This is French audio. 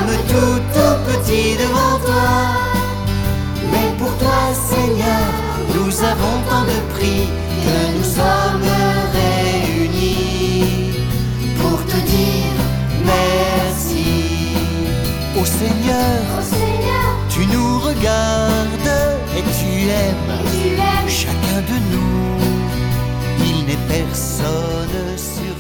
sommes tout petits devant toi. Mais pour toi, Seigneur, nous avons tant de prix que nous sommes réunis pour te dire merci. Ô Seigneur, tu nous regardes et tu aimes chacun de nous. Il n'est personne sur